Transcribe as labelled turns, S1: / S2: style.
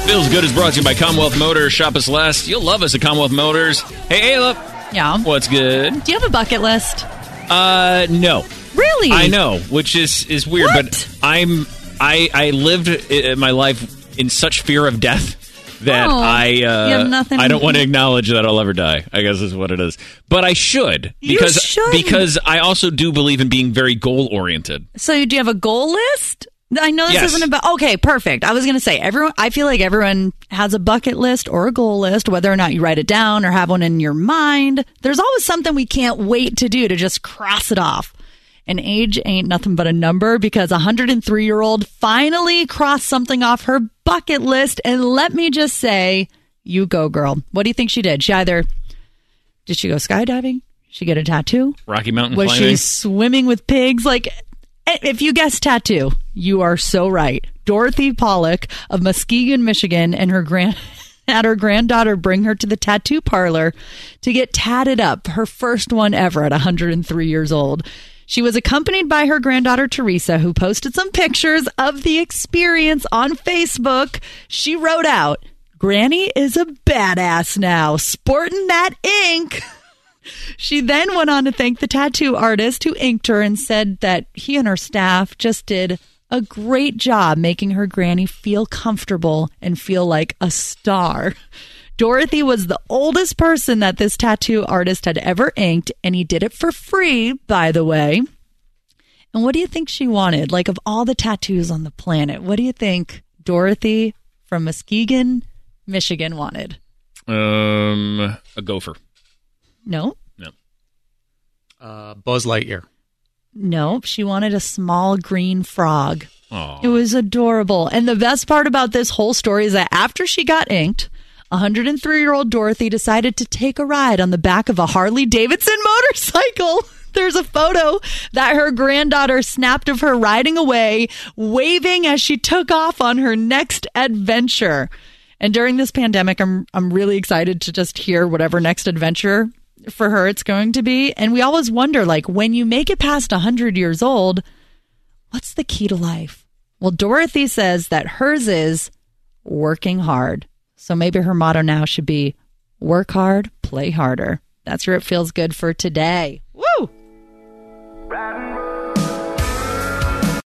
S1: Feels Good is brought to you by Commonwealth Motors. Shop us less. You'll love us at Commonwealth Motors. Hey, Ayla.
S2: Yeah.
S1: What's good?
S2: Do you have a bucket list?
S1: No.
S2: Really?
S1: I know, which is weird,
S2: What?
S1: but I lived my life in such fear of death that
S2: you have nothing.
S1: I don't want to acknowledge that I'll ever die, I guess is what it is. But I should.
S2: You should.
S1: Because I also do believe in being very goal-oriented.
S2: So do you have a goal list? I know this
S1: Yes.
S2: isn't about... Okay, perfect. I was going to say, I feel like everyone has a bucket list or a goal list, whether or not you write it down or have one in your mind. There's always something we can't wait to do to just cross it off. And age ain't nothing but a number because a 103-year-old finally crossed something off her bucket list. And let me just say, you go, girl. What do you think she did? Did she go skydiving? She get a tattoo?
S1: Rocky Mountain
S2: Was
S1: climbing?
S2: she swimming with pigs? Like, if you guess tattoo, you are so right. Dorothy Pollock of Muskegon, Michigan, and had her granddaughter bring her to the tattoo parlor to get tatted up, her first one ever at 103 years old. She was accompanied by her granddaughter, Teresa, who posted some pictures of the experience on Facebook. She wrote out, "Granny is a badass now, sporting that ink." She then went on to thank the tattoo artist who inked her and said that he and her staff just did a great job making her granny feel comfortable and feel like a star. Dorothy was the oldest person that this tattoo artist had ever inked, and he did it for free, by the way. And what do you think she wanted? Like, of all the tattoos on the planet, what do you think Dorothy from Muskegon, Michigan wanted?
S1: A gopher.
S2: No.
S3: Buzz Lightyear.
S2: No, she wanted a small green frog.
S1: Aw.
S2: It was adorable. And the best part about this whole story is that after she got inked, 103-year-old Dorothy decided to take a ride on the back of a Harley-Davidson motorcycle. There's a photo that her granddaughter snapped of her riding away, waving as she took off on her next adventure. And during this pandemic, I'm really excited to just hear whatever next adventure for her it's going to be. And we always wonder, like, when you make it past 100 years old, what's the key to life? Well, Dorothy says that hers is working hard. So maybe her motto now should be work hard, play harder. That's where it feels good for today. Woo!